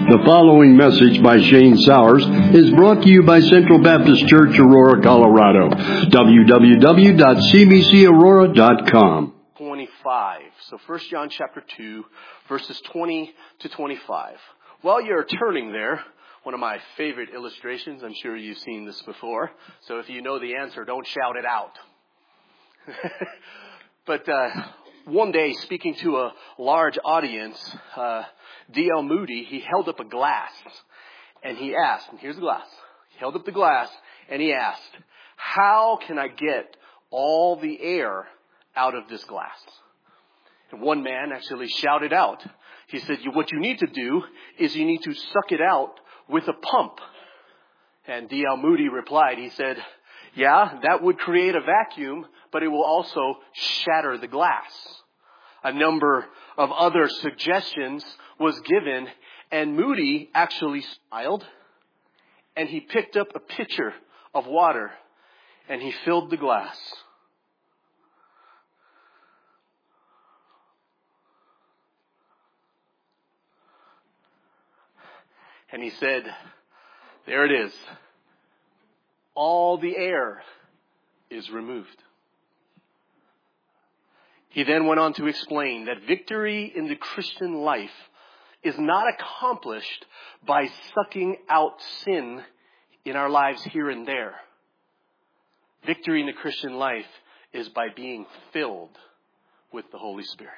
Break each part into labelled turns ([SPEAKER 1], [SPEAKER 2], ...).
[SPEAKER 1] The following message by Shane Sowers is brought to you by Central Baptist Church, Aurora, Colorado. www.cbcaurora.com.
[SPEAKER 2] 25. So 1 John chapter 2, verses 20 to 25. While you're turning there, one of my favorite illustrations, I'm sure you've seen this before. So if you know the answer, don't shout it out. But one day, speaking to a large audience, D.L. Moody, he held up a glass, and he asked, and here's the glass. He held up the glass, and he asked, how can I get all the air out of this glass? And one man actually shouted out. He said, what you need to do is you need to suck it out with a pump. And D.L. Moody replied, he said, yeah, that would create a vacuum, but it will also shatter the glass. A number of other suggestions was given, and Moody actually smiled, and he picked up a pitcher of water, and he filled the glass. And he said, there it is. All the air is removed. He then went on to explain that victory in the Christian life is not accomplished by sucking out sin in our lives here and there. Victory in the Christian life is by being filled with the Holy Spirit.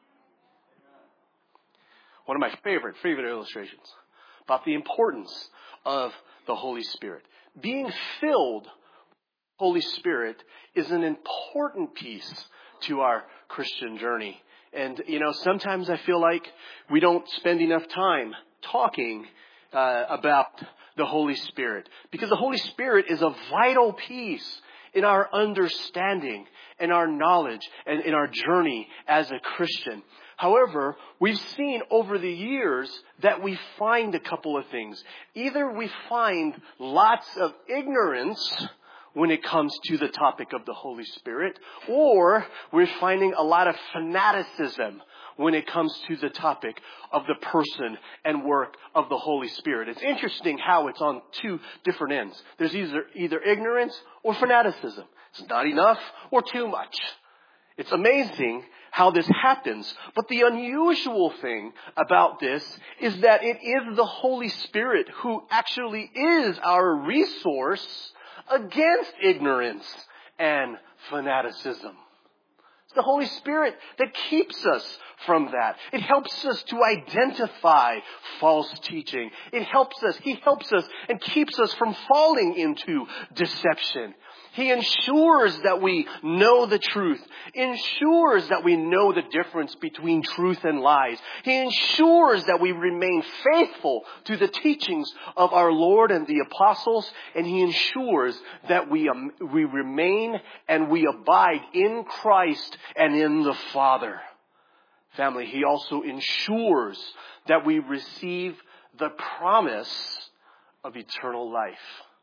[SPEAKER 2] One of my favorite illustrations about the importance of the Holy Spirit. Being filled with the Holy Spirit is an important piece to our Christian journey. And, sometimes I feel like we don't spend enough time talking about the Holy Spirit. Because the Holy Spirit is a vital piece in our understanding, in our knowledge, and in our journey as a Christian. However, we've seen over the years that we find a couple of things. Either we find lots of ignorance when it comes to the topic of the Holy Spirit, or we're finding a lot of fanaticism when it comes to the topic of the person and work of the Holy Spirit. It's interesting how it's on two different ends. There's either ignorance or fanaticism. It's not enough or too much. It's amazing how this happens. But the unusual thing about this is that it is the Holy Spirit who actually is our resource against ignorance and fanaticism. It's the Holy Spirit that keeps us from that. It helps us to identify false teaching. He helps us and keeps us from falling into deception. He ensures that we know the truth, ensures that we know the difference between truth and lies. He ensures that we remain faithful to the teachings of our Lord and the apostles, and He ensures that we remain and we abide in Christ and in the Father. Family, He also ensures that we receive the promise of eternal life.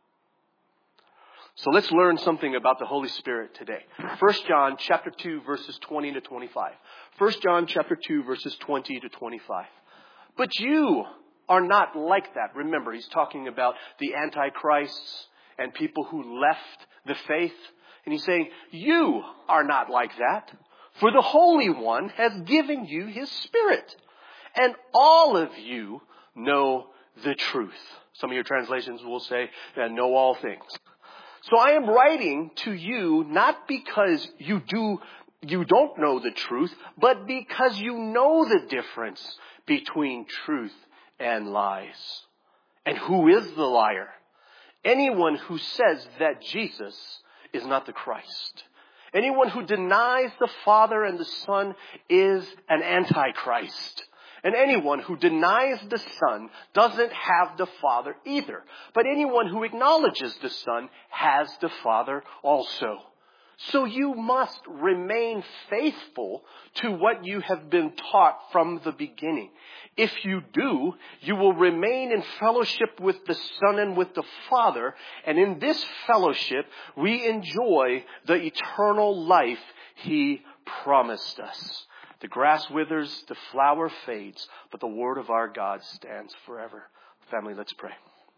[SPEAKER 2] So let's learn something about the Holy Spirit today. 1 John chapter 2, verses 20 to 25. 1 John chapter 2, verses 20 to 25. But you are not like that. Remember, he's talking about the antichrists and people who left the faith. And he's saying, you are not like that. For the Holy One has given you His Spirit. And all of you know the truth. Some of your translations will say, know all things. So I am writing to you not because you don't know the truth, but because you know the difference between truth and lies. And who is the liar? Anyone who says that Jesus is not the Christ. Anyone who denies the Father and the Son is an antichrist. And anyone who denies the Son doesn't have the Father either. But anyone who acknowledges the Son has the Father also. So you must remain faithful to what you have been taught from the beginning. If you do, you will remain in fellowship with the Son and with the Father. And in this fellowship, we enjoy the eternal life He promised us. The grass withers, the flower fades, but the word of our God stands forever. Family, let's pray.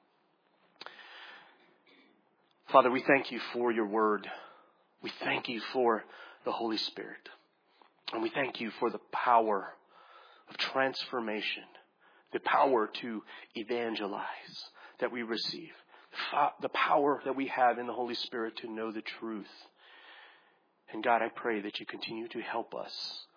[SPEAKER 2] Father, we thank you for your word. We thank you for the Holy Spirit. And we thank you for the power of transformation, the power to evangelize that we receive, the power that we have in the Holy Spirit to know the truth. And God, I pray that you continue to help us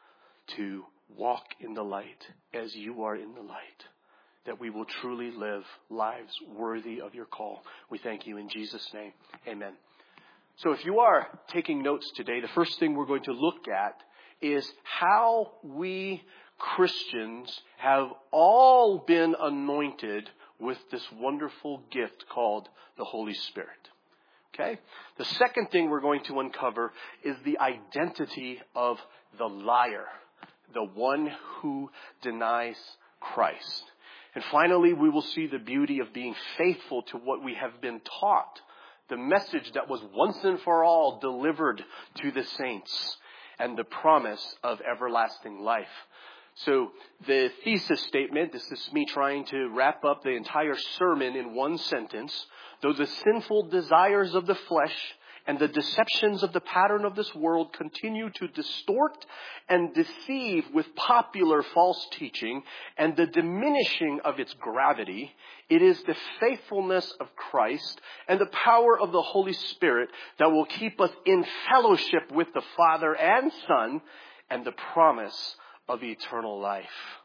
[SPEAKER 2] to walk in the light as you are in the light, that we will truly live lives worthy of your call. We thank you in Jesus' name. Amen. So if you are taking notes today, the first thing we're going to look at is how we Christians have all been anointed with this wonderful gift called the Holy Spirit. Okay? The second thing we're going to uncover is the identity of the liar, the one who denies Christ. And finally, we will see the beauty of being faithful to what we have been taught, the message that was once and for all delivered to the saints, and the promise of everlasting life. So the thesis statement, this is me trying to wrap up the entire sermon in one sentence. Though the sinful desires of the flesh and the deceptions of the pattern of this world continue to distort and deceive with popular false teaching and the diminishing of its gravity, it is the faithfulness of Christ and the power of the Holy Spirit that will keep us in fellowship with the Father and Son and the promise of eternal life.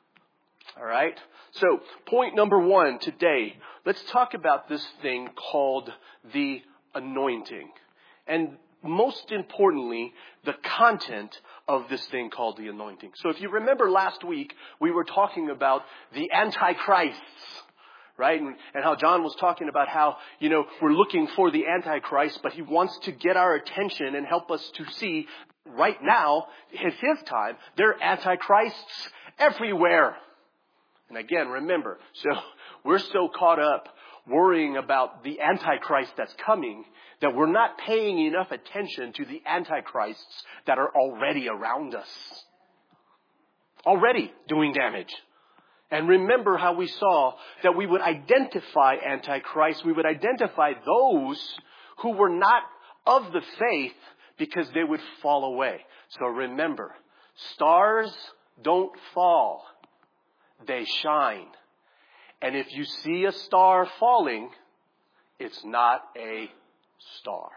[SPEAKER 2] All right? So, point number one today, let's talk about this thing called the anointing. And most importantly, the content of this thing called the anointing. So if you remember last week, we were talking about the Antichrists, right? And how John was talking about how, we're looking for the Antichrist, but he wants to get our attention and help us to see right now, at his time, there are Antichrists everywhere. And again, remember, so we're so caught up worrying about the Antichrist that's coming that we're not paying enough attention to the Antichrists that are already around us, already doing damage. And remember how we saw that we would identify Antichrist, we would identify those who were not of the faith because they would fall away. So remember, stars don't fall, they shine. And if you see a star falling, it's not a star.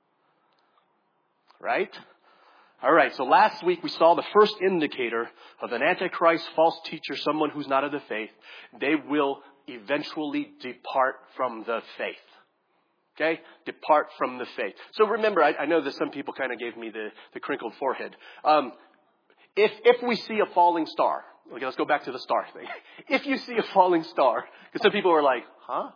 [SPEAKER 2] Right? All right, so last week we saw the first indicator of an Antichrist, false teacher, someone who's not of the faith. They will eventually depart from the faith. Okay? Depart from the faith. So remember, I know that some people kind of gave me the crinkled forehead. If we see a falling star, okay, let's go back to the star thing. If you see a falling star, because some people are like, huh?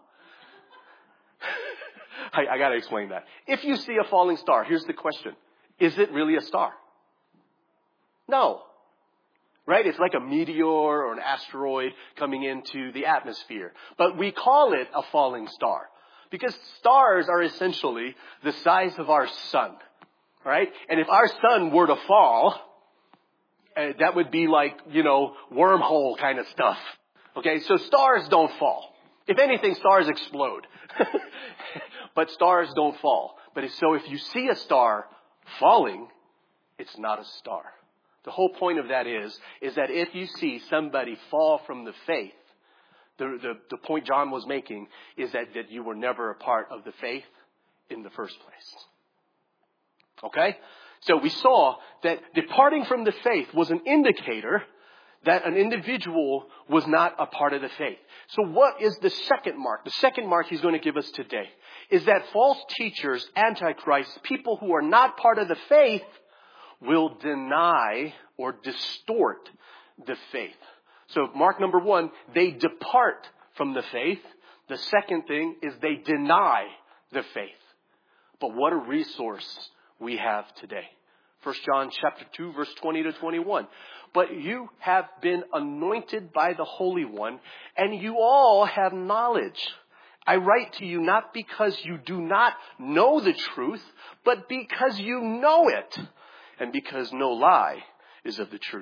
[SPEAKER 2] I got to explain that. If you see a falling star, here's the question. Is it really a star? No. Right? It's like a meteor or an asteroid coming into the atmosphere. But we call it a falling star because stars are essentially the size of our sun. Right? And if our sun were to fall, that would be like, wormhole kind of stuff. Okay? So stars don't fall. If anything, stars explode. But stars don't fall. But if you see a star falling, it's not a star. The whole point of that is that if you see somebody fall from the faith, the point John was making is that you were never a part of the faith in the first place. Okay? So we saw that departing from the faith was an indicator that an individual was not a part of the faith. So what is the second mark? The second mark he's going to give us today is that false teachers, antichrists, people who are not part of the faith will deny or distort the faith. So mark number one, they depart from the faith. The second thing is they deny the faith. But what a resource we have today. 1 John chapter 2, verse 20 to 21. But you have been anointed by the Holy One, and you all have knowledge. I write to you not because you do not know the truth, but because you know it, and because no lie is of the truth.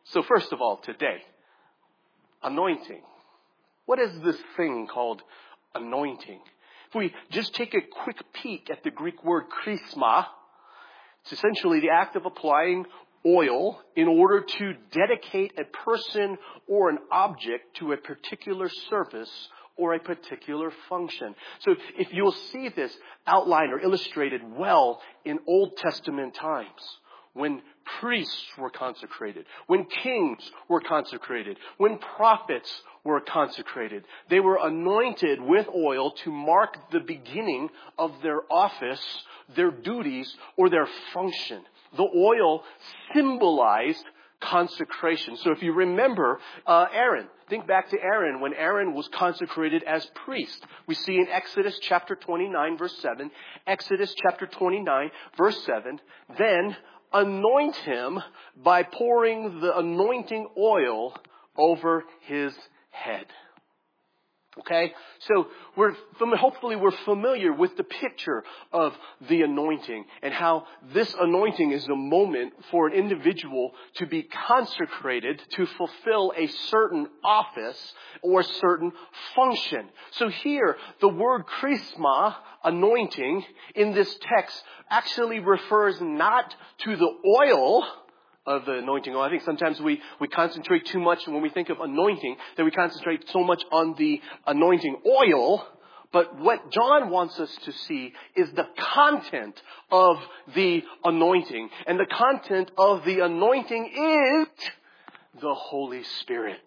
[SPEAKER 2] So first of all, today, anointing. What is this thing called anointing? If we just take a quick peek at the Greek word chrisma, it's essentially the act of applying oil in order to dedicate a person or an object to a particular service or a particular function. So if you'll see this outlined or illustrated well in Old Testament times, when priests were consecrated, when kings were consecrated, when prophets were consecrated, they were anointed with oil to mark the beginning of their office, their duties, or their function. The oil symbolized consecration. So if you remember Aaron, think back to Aaron when Aaron was consecrated as priest. We see in Exodus chapter 29 verse 7, Exodus chapter 29 verse 7, then anoint him by pouring the anointing oil over his head. Okay? So hopefully we're familiar with the picture of the anointing and how this anointing is a moment for an individual to be consecrated to fulfill a certain office or a certain function. So here, the word chrisma, anointing, in this text actually refers not to the oil of the anointing oil. I think sometimes we concentrate too much when we think of anointing, that we concentrate so much on the anointing oil. But what John wants us to see is the content of the anointing. And the content of the anointing is the Holy Spirit.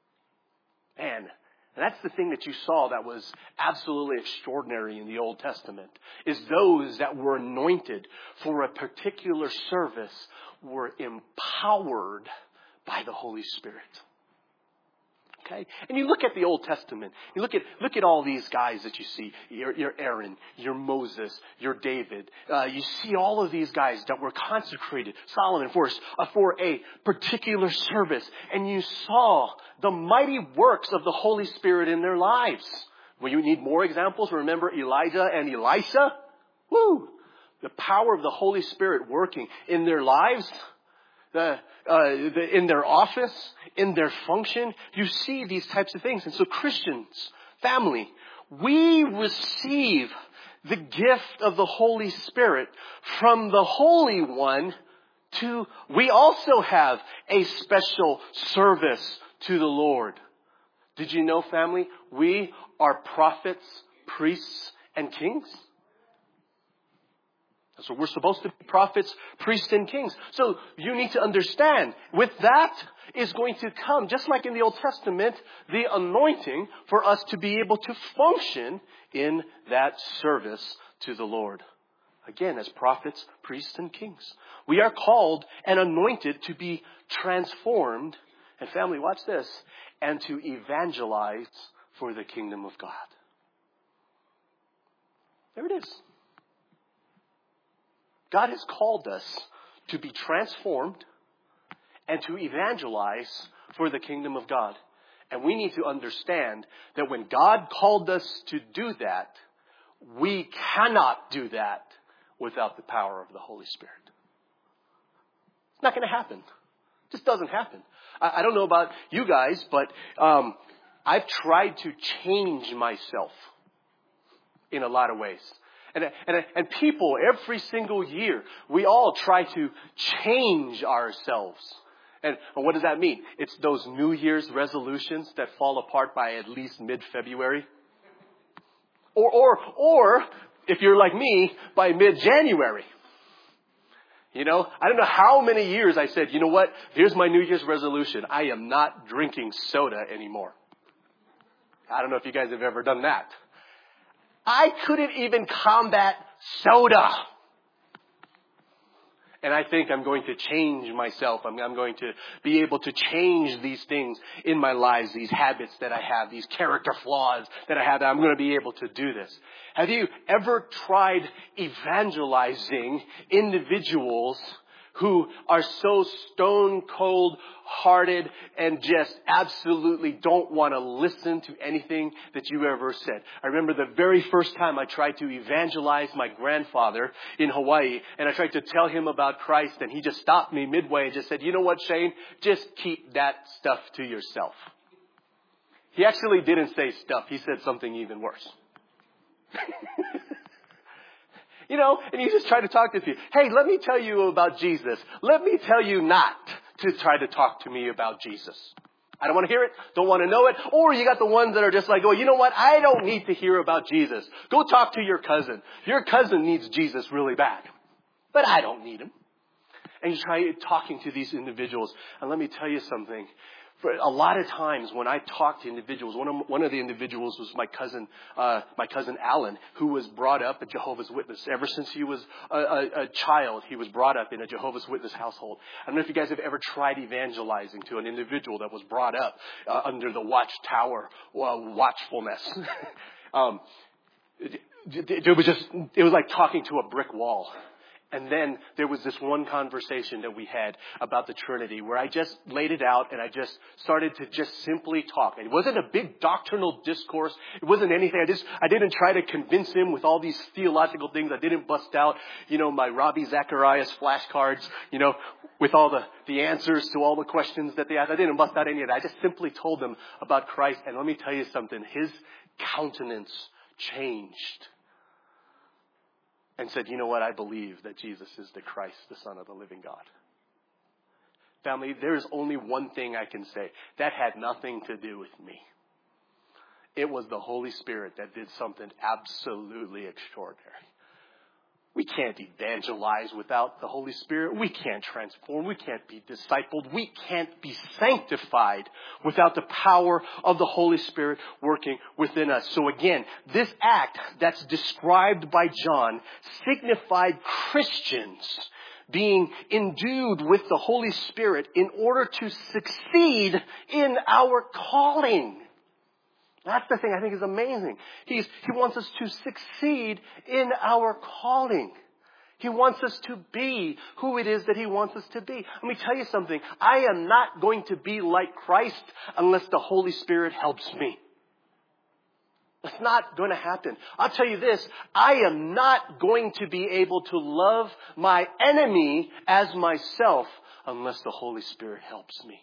[SPEAKER 2] Man, and that's the thing that you saw that was absolutely extraordinary in the Old Testament, is those that were anointed for a particular service were empowered by the Holy Spirit. Okay? And you look at the Old Testament, you look at all these guys that you see, your Aaron, your Moses, your David. You see all of these guys that were consecrated, Solomon for a particular service. And you saw the mighty works of the Holy Spirit in their lives. Well, you need more examples. Remember Elijah and Elisha? Woo! The power of the Holy Spirit working in their lives, in their office, in their function. You see these types of things. And so Christians, family, we receive the gift of the Holy Spirit from the Holy One we also have a special service to the Lord. Did you know, family, we are prophets, priests, and kings? So we're supposed to be prophets, priests, and kings. So you need to understand, with that is going to come, just like in the Old Testament, the anointing for us to be able to function in that service to the Lord. Again, as prophets, priests, and kings. We are called and anointed to be transformed, and family, watch this, and to evangelize for the kingdom of God. There it is. God has called us to be transformed and to evangelize for the kingdom of God. And we need to understand that when God called us to do that, we cannot do that without the power of the Holy Spirit. It's not going to happen. It just doesn't happen. I don't know about you guys, but I've tried to change myself in a lot of ways. And people, every single year, we all try to change ourselves. And what does that mean? It's those New Year's resolutions that fall apart by at least mid-February. Or if you're like me, by mid-January. You know, I don't know how many years I said, you know what? Here's my New Year's resolution. I am not drinking soda anymore. I don't know if you guys have ever done that. I couldn't even combat soda. And I think I'm going to change myself. I'm going to be able to change these things in my lives, these habits that I have, these character flaws that I have. I'm going to be able to do this. Have you ever tried evangelizing individuals who are so stone cold hearted and just absolutely don't want to listen to anything that you ever said. I remember the very first time I tried to evangelize my grandfather in Hawaii, and I tried to tell him about Christ, and he just stopped me midway and just said, "You know what, Shane? Just keep that stuff to yourself." He actually didn't say stuff. He said something even worse. And he just tried to talk to you. Hey, let me tell you about Jesus. Let me tell you not to try to talk to me about Jesus. I don't want to hear it. Don't want to know it. Or you got the ones that are just like, "Oh, you know what? I don't need to hear about Jesus. Go talk to your cousin. Your cousin needs Jesus really bad. But I don't need him." And you try talking to these individuals. And let me tell you something. For a lot of times when I talk to individuals, one of the individuals was my cousin Alan, who was brought up a Jehovah's Witness. Ever since he was a child, he was brought up in a Jehovah's Witness household. I don't know if you guys have ever tried evangelizing to an individual that was brought up under the watchtower watchfulness. It was like talking to a brick wall. And then there was this one conversation that we had about the Trinity where I just laid it out and I just started to just simply talk. And it wasn't a big doctrinal discourse. It wasn't anything. I didn't try to convince him with all these theological things. I didn't bust out, my Ravi Zacharias flashcards, with all the answers to all the questions that they asked. I didn't bust out any of that. I just simply told them about Christ. And let me tell you something. His countenance changed. And said, "You know what? I believe that Jesus is the Christ, the Son of the living God." Family, there's only one thing I can say. That had nothing to do with me. It was the Holy Spirit that did something absolutely extraordinary. We can't evangelize without the Holy Spirit. We can't transform. We can't be discipled. We can't be sanctified without the power of the Holy Spirit working within us. So again, this act that's described by John signified Christians being endued with the Holy Spirit in order to succeed in our calling. That's the thing I think is amazing. He wants us to succeed in our calling. He wants us to be who it is that He wants us to be. Let me tell you something. I am not going to be like Christ unless the Holy Spirit helps me. It's not going to happen. I'll tell you this. I am not going to be able to love my enemy as myself unless the Holy Spirit helps me.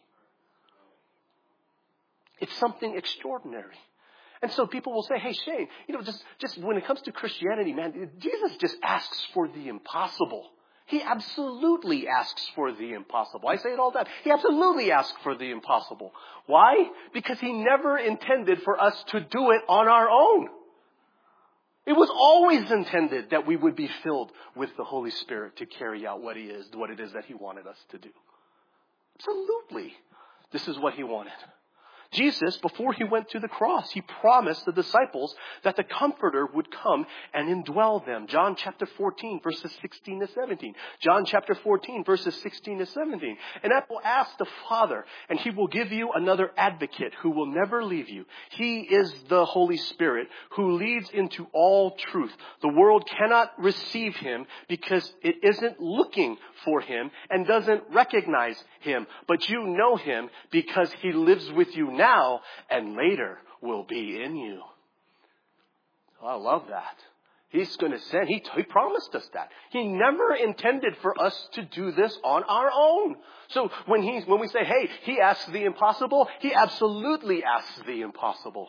[SPEAKER 2] It's something extraordinary. And so people will say, "Hey, Shane, just when it comes to Christianity, man, Jesus just asks for the impossible." He absolutely asks for the impossible. I say it all the time. He absolutely asks for the impossible. Why? Because He never intended for us to do it on our own. It was always intended that we would be filled with the Holy Spirit to carry out what it is that He wanted us to do. Absolutely. This is what He wanted. Jesus, before He went to the cross, He promised the disciples that the Comforter would come and indwell them. John chapter 14, verses 16 to 17. John chapter 14, verses 16 to 17. And I will ask the Father, and He will give you another advocate who will never leave you. He is the Holy Spirit who leads into all truth. The world cannot receive Him because it isn't looking for Him and doesn't recognize Him. But you know Him because He lives with you now and later will be in you. Oh, I love that. He's going to send. He promised us that. He never intended for us to do this on our own. So when we say, "Hey, He asks the impossible," He absolutely asks the impossible.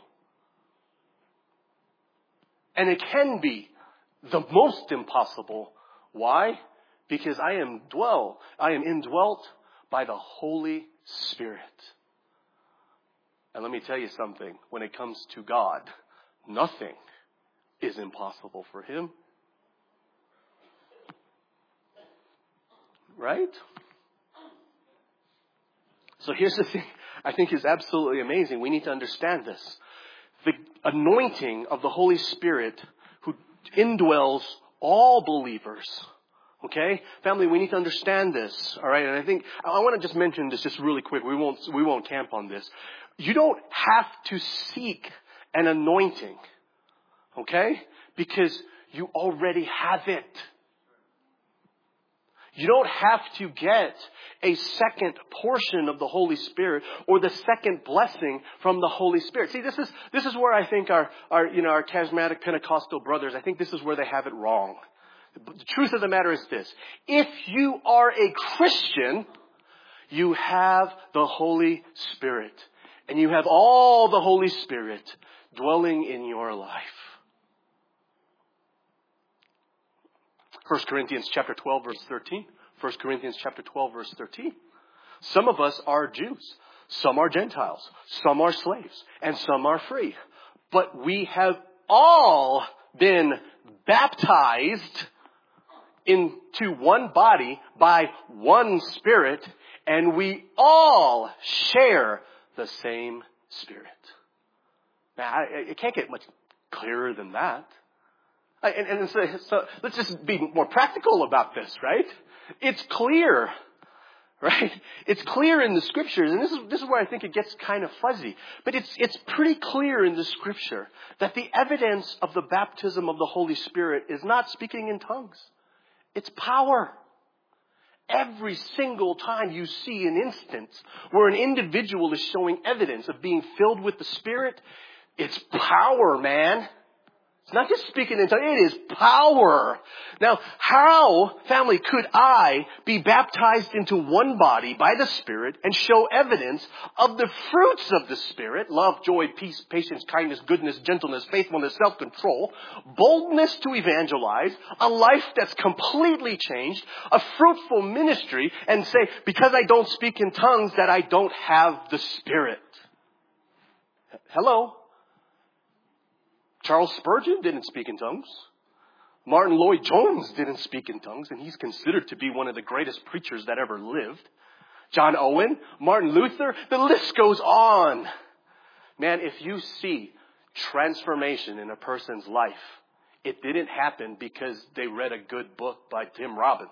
[SPEAKER 2] And it can be the most impossible. Why? Because I am indwelt by the Holy Spirit. And let me tell you something. When it comes to God, nothing is impossible for Him. Right? So here's the thing I think is absolutely amazing. We need to understand this. The anointing of the Holy Spirit who indwells all believers. Okay? Family, we need to understand this. All right? And I think I want to just mention this just really quick. We won't camp on this. You don't have to seek an anointing. Okay? Because you already have it. You don't have to get a second portion of the Holy Spirit or the second blessing from the Holy Spirit. See, this is where I think our charismatic Pentecostal brothers, I think this is where they have it wrong. The truth of the matter is this. If you are a Christian, you have the Holy Spirit. And you have all the Holy Spirit dwelling in your life. 1 Corinthians chapter 12, verse 13. 1 Corinthians chapter 12, verse 13. Some of us are Jews. Some are Gentiles. Some are slaves. And some are free. But we have all been baptized into one body by one Spirit. And we all share the same Spirit. Now, it can't get much clearer than that. And so let's just be more practical about this, right? It's clear, right? It's clear in the Scriptures, and this is where I think it gets kind of fuzzy. But it's pretty clear in the Scripture that the evidence of the baptism of the Holy Spirit is not speaking in tongues. It's power. Every single time you see an instance where an individual is showing evidence of being filled with the Spirit, it's power, man. It's not just speaking in tongues, it is power. Now, how, family, could I be baptized into one body by the Spirit and show evidence of the fruits of the Spirit, love, joy, peace, patience, kindness, goodness, gentleness, faithfulness, self-control, boldness to evangelize, a life that's completely changed, a fruitful ministry, and say, because I don't speak in tongues, that I don't have the Spirit? Hello? Charles Spurgeon didn't speak in tongues. Martin Lloyd-Jones didn't speak in tongues, and he's considered to be one of the greatest preachers that ever lived. John Owen, Martin Luther, the list goes on. Man, if you see transformation in a person's life, it didn't happen because they read a good book by Tim Robbins.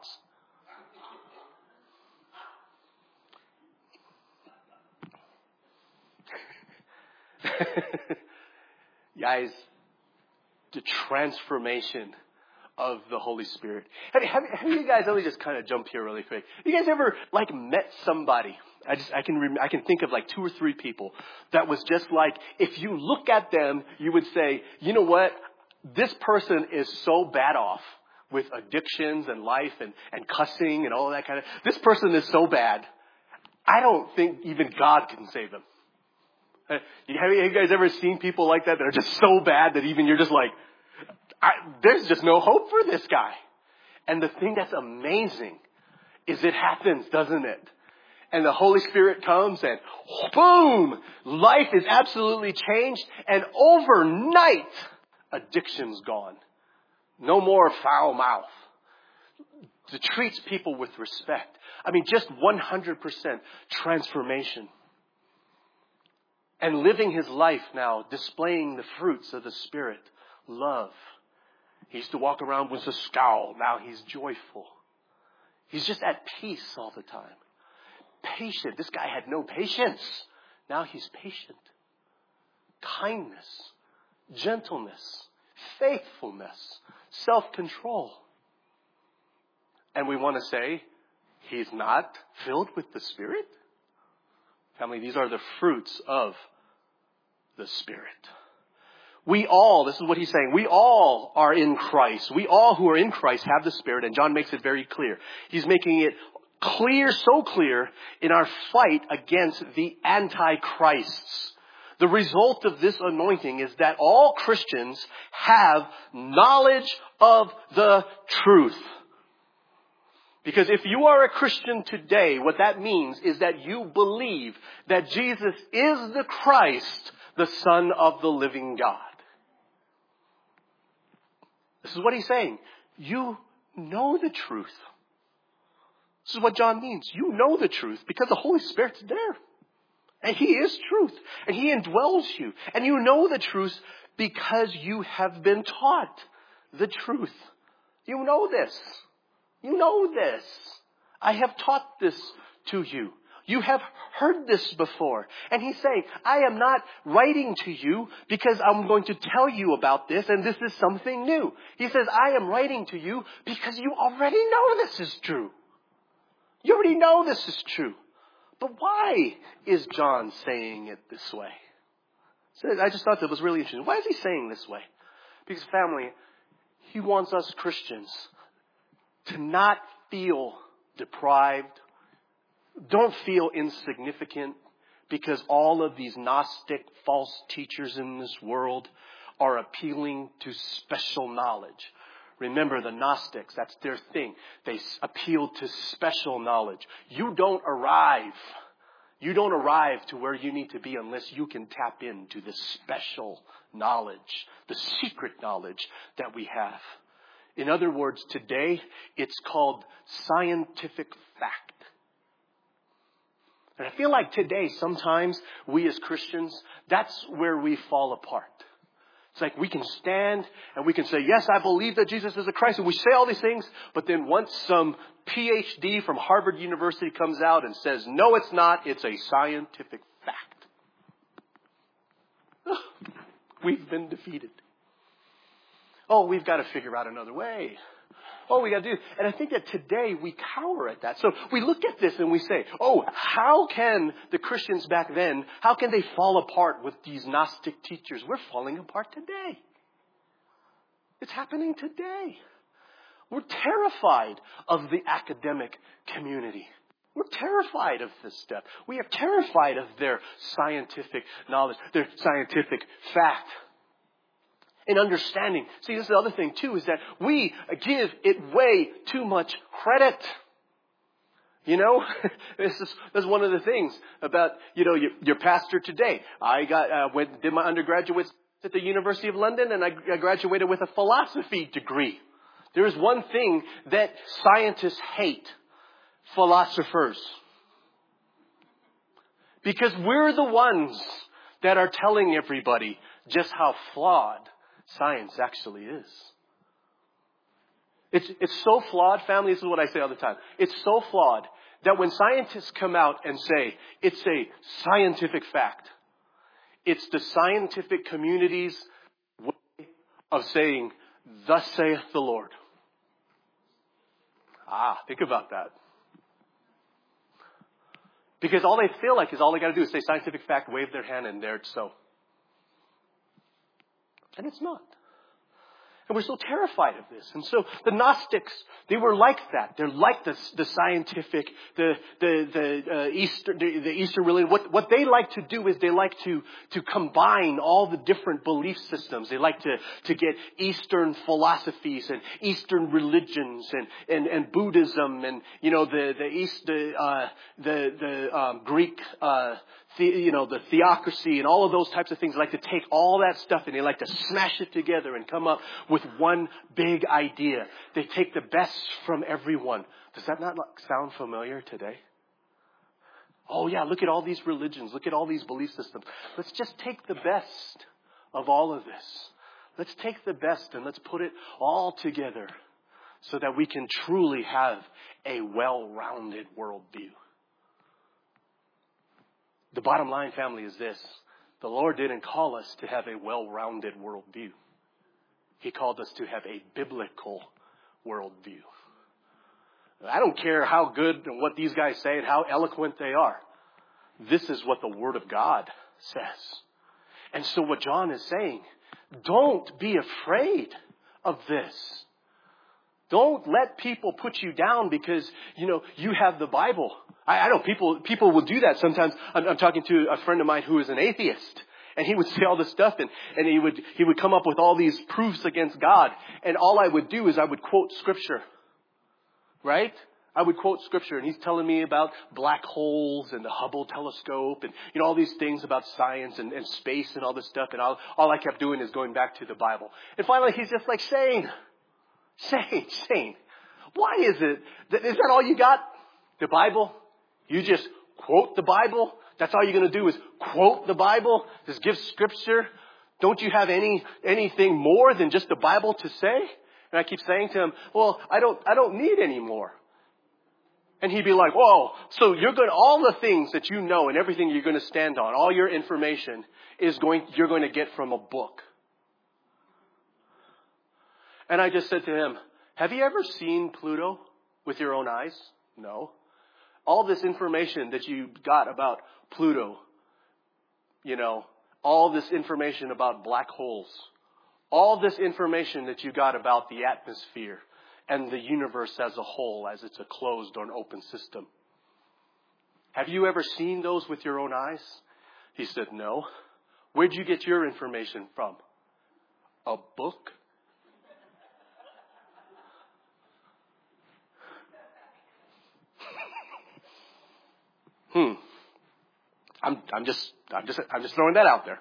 [SPEAKER 2] Guys, the transformation of the Holy Spirit. Have you guys, let me just kind of jump here really quick. Have you guys ever met somebody? I can think of 2 or 3 people that was just if you look at them, you would say, you know what? This person is so bad off with addictions and life and cussing and all that kind of. This person is so bad. I don't think even God can save them. Have you guys ever seen people like that are just so bad that even you're just there's just no hope for this guy? And the thing that's amazing is it happens, doesn't it? And the Holy Spirit comes and boom, life is absolutely changed. And overnight, addiction's gone. No more foul mouth. Treats people with respect. Just 100% transformation. And living his life now, displaying the fruits of the Spirit. Love. He used to walk around with a scowl. Now he's joyful. He's just at peace all the time. Patient. This guy had no patience. Now he's patient. Kindness. Gentleness. Faithfulness. Self-control. And we want to say, he's not filled with the Spirit? Family, these are the fruits of the Spirit. We all, this is what he's saying, we all are in Christ. We all who are in Christ have the Spirit, and John makes it very clear. He's making it clear, so clear, in our fight against the antichrists. The result of this anointing is that all Christians have knowledge of the truth. Because if you are a Christian today, what that means is that you believe that Jesus is the Christ, the Son of the living God. This is what he's saying. You know the truth. This is what John means. You know the truth because the Holy Spirit's there. And he is truth. And he indwells you. And you know the truth because you have been taught the truth. You know this. You know this. I have taught this to you. You have heard this before. And he's saying, I am not writing to you because I'm going to tell you about this and this is something new. He says, I am writing to you because you already know this is true. You already know this is true. But why is John saying it this way? So I just thought that was really interesting. Why is he saying this way? Because family, he wants us Christians to not feel deprived. Don't feel insignificant because all of these Gnostic false teachers in this world are appealing to special knowledge. Remember, the Gnostics, that's their thing. They appeal to special knowledge. You don't arrive to where you need to be unless you can tap into the special knowledge, the secret knowledge that we have. In other words, today, it's called scientific fact. And I feel like today, sometimes, we as Christians, that's where we fall apart. It's like we can stand and we can say, yes, I believe that Jesus is the Christ. And we say all these things. But then once some PhD from Harvard University comes out and says, no, it's not. It's a scientific fact. We've been defeated. Oh, we've got to figure out another way. Oh, we got to do. And I think that today we cower at that. So we look at this and we say, oh, how can the Christians back then, how can they fall apart with these Gnostic teachers? We're falling apart today. It's happening today. We're terrified of the academic community. We're terrified of this stuff. We are terrified of their scientific knowledge, their scientific fact. And understanding. See, this is the other thing too, is that we give it way too much credit. You know, this is one of the things about, you know, your pastor today. I did my undergraduate at the University of London and I graduated with a philosophy degree. There is one thing that scientists hate: philosophers. Because we're the ones that are telling everybody just how flawed science actually is. It's so flawed, family, this is what I say all the time. It's so flawed that when scientists come out and say it's a scientific fact, it's the scientific community's way of saying, thus saith the Lord. Think about that. Because all they feel like is all they got to do is say scientific fact, wave their hand, and there it's so. And it's not. And we're so terrified of this. And so the Gnostics, they were like that. They're like the scientific, the Eastern religion. What they like to do is they like to combine all the different belief systems. They like to get Eastern philosophies and Eastern religions and Buddhism and, you know, the Greek, the theocracy and all of those types of things. They like to take all that stuff and they like to smash it together and come up with one big idea. They take the best from everyone. Does that not sound familiar today? Oh yeah, look at all these religions. Look at all these belief systems. Let's just take the best of all of this. Let's take the best and let's put it all together so that we can truly have a well-rounded worldview. The bottom line, family, is this. The Lord didn't call us to have a well-rounded worldview. He called us to have a biblical worldview. I don't care how good and what these guys say and how eloquent they are. This is what the Word of God says. And so what John is saying, don't be afraid of this. Don't let people put you down because, you know, you have the Bible. I know people will do that sometimes. I'm talking to a friend of mine who is an atheist. And he would say all this stuff and he would come up with all these proofs against God. And all I would do is I would quote Scripture. Right? I would quote Scripture and he's telling me about black holes and the Hubble telescope and, you know, all these things about science and space and all this stuff. And all I kept doing is going back to the Bible. And finally he's just like, Shane, why is that all you got? The Bible? You just quote the Bible? That's all you're going to do is quote the Bible? Just give Scripture? Don't you have anything more than just the Bible to say? And I keep saying to him, well, I don't need any more. And he'd be like, whoa, so all the things that you know and everything you're going to stand on, all your information you're going to get from a book. And I just said to him, have you ever seen Pluto with your own eyes? No. All this information that you got about Pluto, all this information about black holes, all this information that you got about the atmosphere and the universe as a whole, as it's a closed or an open system. Have you ever seen those with your own eyes? He said, no. Where'd you get your information from? A book? I'm just throwing that out there.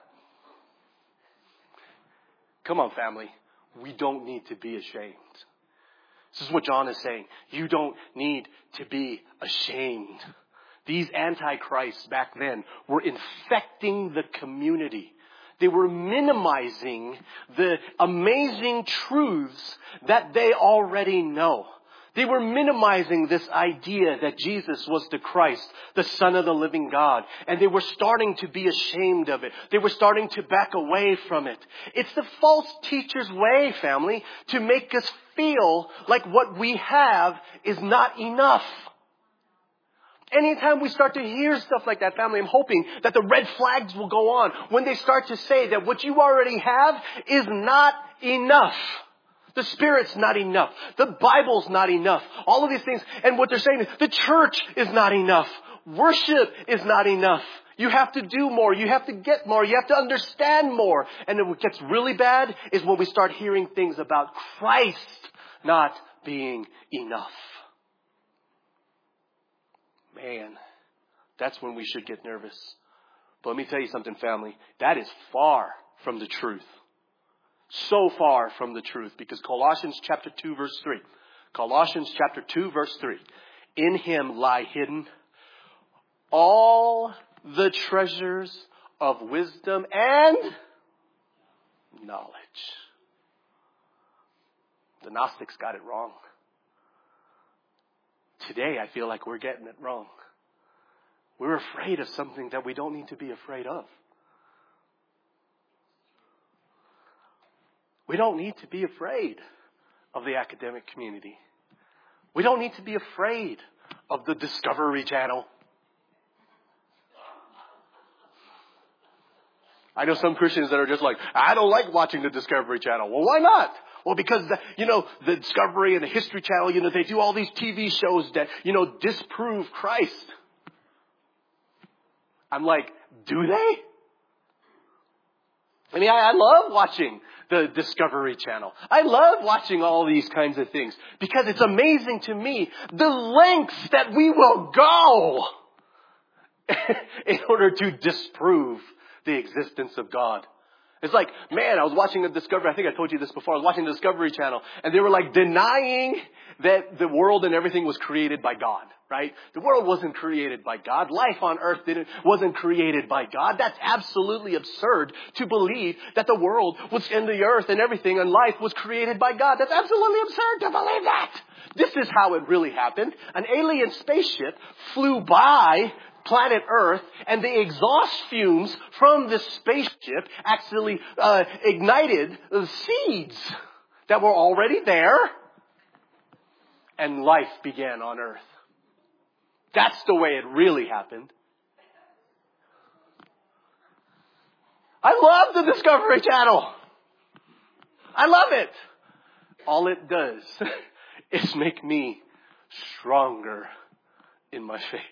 [SPEAKER 2] Come on, family. We don't need to be ashamed. This is what John is saying. You don't need to be ashamed. These antichrists back then were infecting the community. They were minimizing the amazing truths that they already know. They were minimizing this idea that Jesus was the Christ, the Son of the living God. And they were starting to be ashamed of it. They were starting to back away from it. It's the false teacher's way, family, to make us feel like what we have is not enough. Anytime we start to hear stuff like that, family, I'm hoping that the red flags will go on when they start to say that what you already have is not enough. The Spirit's not enough. The Bible's not enough. All of these things. And what they're saying is the church is not enough. Worship is not enough. You have to do more. You have to get more. You have to understand more. And what gets really bad is when we start hearing things about Christ not being enough. Man, that's when we should get nervous. But let me tell you something, family. That is far from the truth. So far from the truth. Because Colossians chapter 2 verse 3. Colossians chapter 2 verse 3. In Him lie hidden all the treasures of wisdom and knowledge. The Gnostics got it wrong. Today, I feel like we're getting it wrong. We're afraid of something that we don't need to be afraid of. We don't need to be afraid of the academic community. We don't need to be afraid of the Discovery Channel. I know some Christians that are just like, I don't like watching the Discovery Channel. Well, why not? Well, because, the Discovery and the History Channel, they do all these TV shows that, disprove Christ. I'm like, do they? I mean, I love watching the Discovery Channel. I love watching all these kinds of things because it's amazing to me the lengths that we will go in order to disprove the existence of God. It's like, man, I was watching the Discovery. I think I told you this before. I was watching the Discovery Channel, and they were like denying that the world and everything was created by God, right? The world wasn't created by God. Life on earth wasn't created by God. That's absolutely absurd to believe that the world was in the earth and everything and life was created by God. That's absolutely absurd to believe that. This is how it really happened. An alien spaceship flew by planet Earth, and the exhaust fumes from the spaceship actually ignited the seeds that were already there, and life began on Earth. That's the way it really happened. I love the Discovery Channel. I love it. All it does is make me stronger in my faith.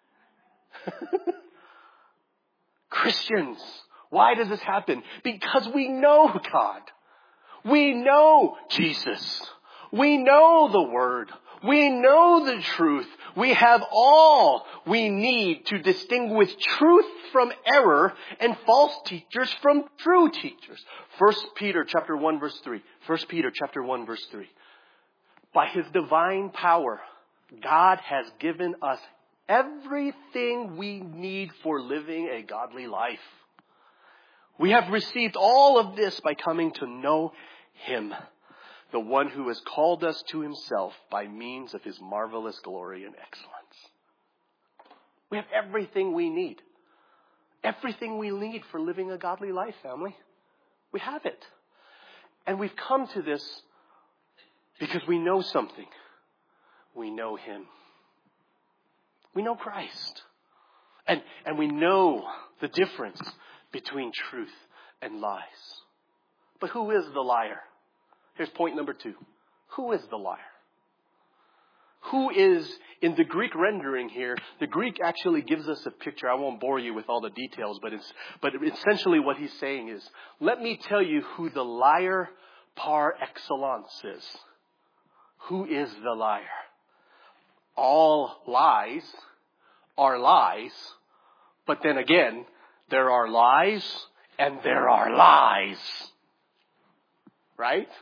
[SPEAKER 2] Christians, why does this happen? Because we know God. We know Jesus. We know the Word. We know the truth. We have all we need to distinguish truth from error and false teachers from true teachers. 1 Peter chapter 1 verse 3. 1 Peter chapter 1 verse 3. By His divine power, God has given us everything we need for living a godly life. We have received all of this by coming to know Him, the one who has called us to Himself by means of His marvelous glory and excellence. We have everything we need. Everything we need for living a godly life, family. We have it. And we've come to this because we know something. We know Him. We know Christ. And we know the difference between truth and lies. But who is the liar? Here's point number 2. Who is the liar? Who is, in the Greek rendering here, the Greek actually gives us a picture. I won't bore you with all the details, but essentially what he's saying is, let me tell you who the liar par excellence is. Who is the liar? All lies are lies, but then again, there are lies and there are lies. Right?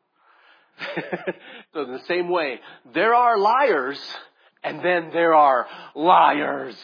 [SPEAKER 2] So in the same way, there are liars and then there are liars.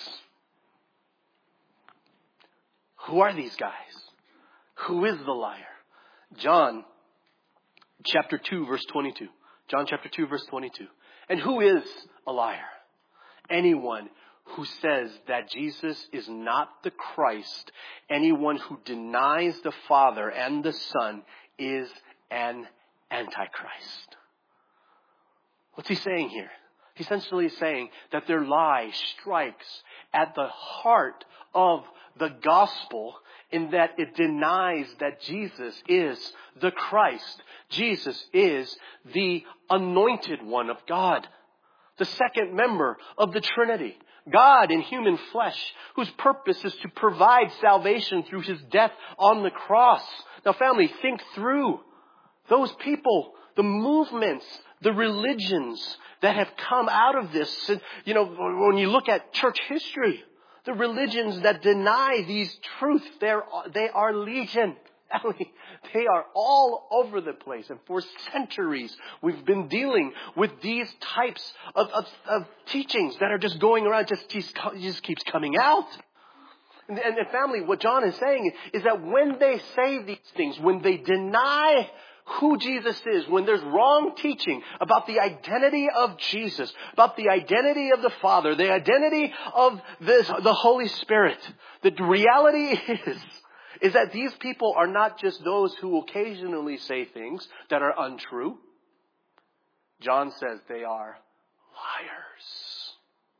[SPEAKER 2] Who are these guys? Who is the liar? John chapter 2 verse 22. John chapter 2 verse 22. And who is a liar? Anyone who says that Jesus is not the Christ. Anyone who denies the Father and the Son is an Antichrist. What's he saying here? He's essentially saying that their lie strikes at the heart of the gospel in that it denies that Jesus is the Christ. Jesus is the anointed one of God. The second member of the Trinity. God in human flesh, whose purpose is to provide salvation through his death on the cross. Now family, think through those people, the movements, the religions that have come out of this. You know, when you look at church history, the religions that deny these truths, they are legion. They are all over the place. And for centuries, we've been dealing with these types of teachings that are just going around, just keeps coming out. And family, what John is saying is that when they say these things, when they deny who Jesus is, when there's wrong teaching about the identity of Jesus, about the identity of the Father, the identity of the Holy Spirit, the reality is that these people are not just those who occasionally say things that are untrue. John says they are liars.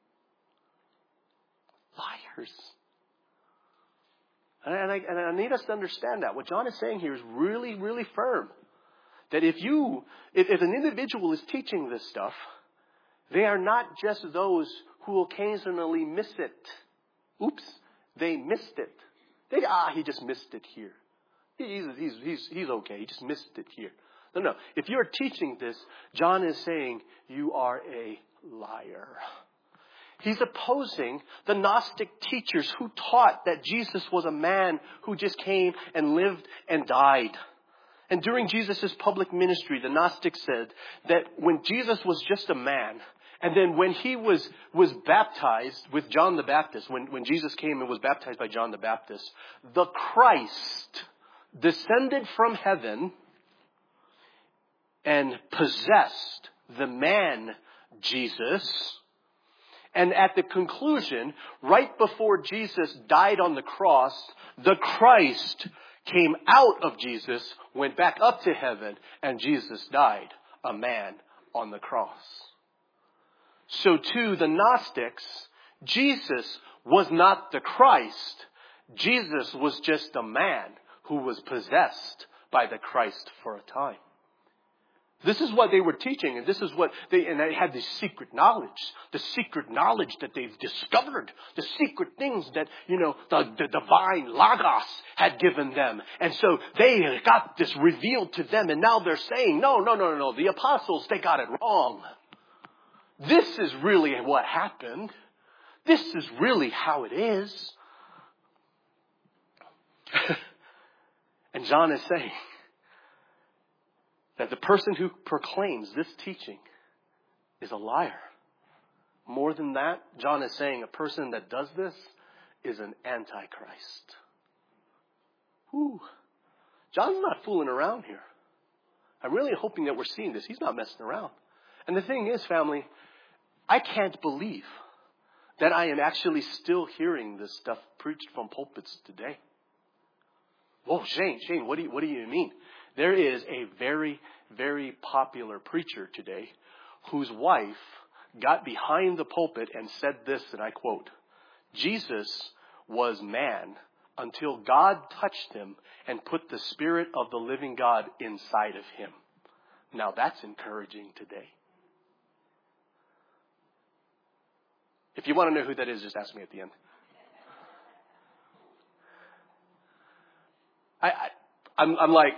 [SPEAKER 2] Liars. And I need us to understand that. What John is saying here is really, really firm. That if an individual is teaching this stuff, they are not just those who occasionally miss it. Oops, they missed it. He just missed it here. He's okay. He just missed it here. No. If you're teaching this, John is saying you are a liar. He's opposing the Gnostic teachers who taught that Jesus was a man who just came and lived and died. And during Jesus' public ministry, the Gnostics said that when Jesus was just a man, and then when he was baptized with John the Baptist, when Jesus came and was baptized by John the Baptist, the Christ descended from heaven and possessed the man Jesus. And at the conclusion, right before Jesus died on the cross, the Christ came out of Jesus, went back up to heaven, and Jesus died, a man on the cross. So to the Gnostics, Jesus was not the Christ. Jesus was just a man who was possessed by the Christ for a time. This is what they were teaching, and this is what they had this secret knowledge that they've discovered, the secret things that, the divine Logos had given them. And so they got this revealed to them, and now they're saying, no, the apostles, they got it wrong. This is really what happened. This is really how it is. And John is saying that the person who proclaims this teaching is a liar. More than that, John is saying a person that does this is an antichrist. Whew. John's not fooling around here. I'm really hoping that we're seeing this. He's not messing around. And the thing is, family, I can't believe that I am actually still hearing this stuff preached from pulpits today. Whoa, Shane, what do you mean? There is a very, very popular preacher today whose wife got behind the pulpit and said this, and I quote, "Jesus was man until God touched him and put the Spirit of the living God inside of him." Now that's encouraging today. If you want to know who that is, just ask me at the end. I'm like,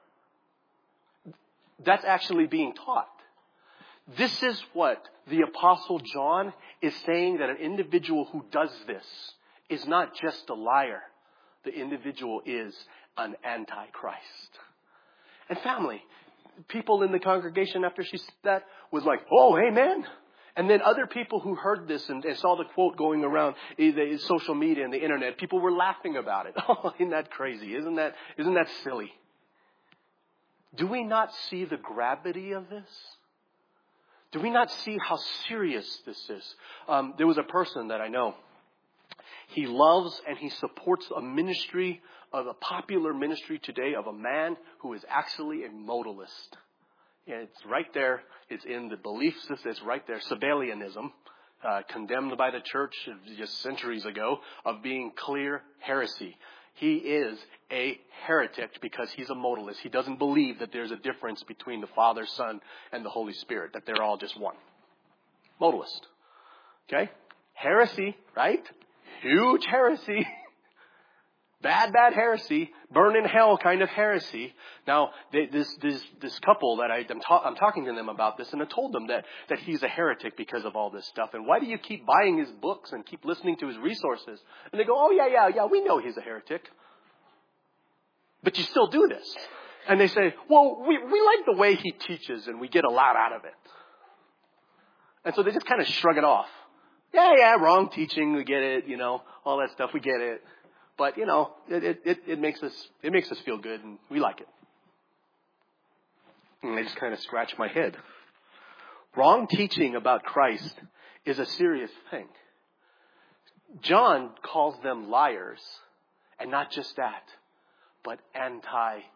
[SPEAKER 2] that's actually being taught. This is what the Apostle John is saying, that an individual who does this is not just a liar. The individual is an antichrist. And family, people in the congregation after she said that was like, "Oh, amen." And then other people who heard this and saw the quote going around the social media and the internet, people were laughing about it. "Oh, isn't that crazy? Isn't that silly?" Do we not see the gravity of this? Do we not see how serious this is? There was a person that I know. He loves and he supports a ministry, of a popular ministry today, of a man who is actually a modalist. And it's right there. It's in the belief system. It's right there. Sabellianism, condemned by the church just centuries ago, of being clear heresy. He is a heretic because he's a modalist. He doesn't believe that there's a difference between the Father, Son, and the Holy Spirit, that they're all just one. Modalist. Okay? Heresy, right? Huge heresy. Bad heresy. Burn in hell kind of heresy. Now, this couple that I'm talking to them about this, and I told them that he's a heretic because of all this stuff. And why do you keep buying his books and keep listening to his resources? And they go, "Oh, yeah, we know he's a heretic. But you still do this." And they say, "Well, we like the way he teaches and we get a lot out of it." And so they just kind of shrug it off. Yeah, wrong teaching, we get it, all that stuff, we get it. But, it makes us feel good and we like it. And I just kind of scratch my head. Wrong teaching about Christ is a serious thing. John calls them liars, and not just that, but antichrists.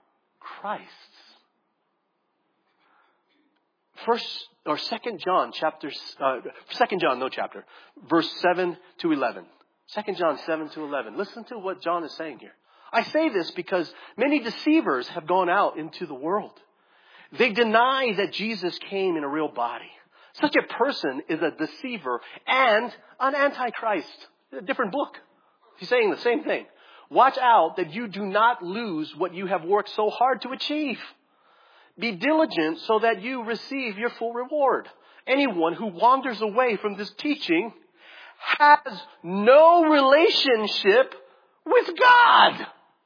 [SPEAKER 2] Second John, verse 7 to 11. 2 John 7 to 11. Listen to what John is saying here. "I say this because many deceivers have gone out into the world. They deny that Jesus came in a real body. Such a person is a deceiver and an antichrist." A different book. He's saying the same thing. "Watch out that you do not lose what you have worked so hard to achieve. Be diligent so that you receive your full reward. Anyone who wanders away from this teaching has no relationship with God."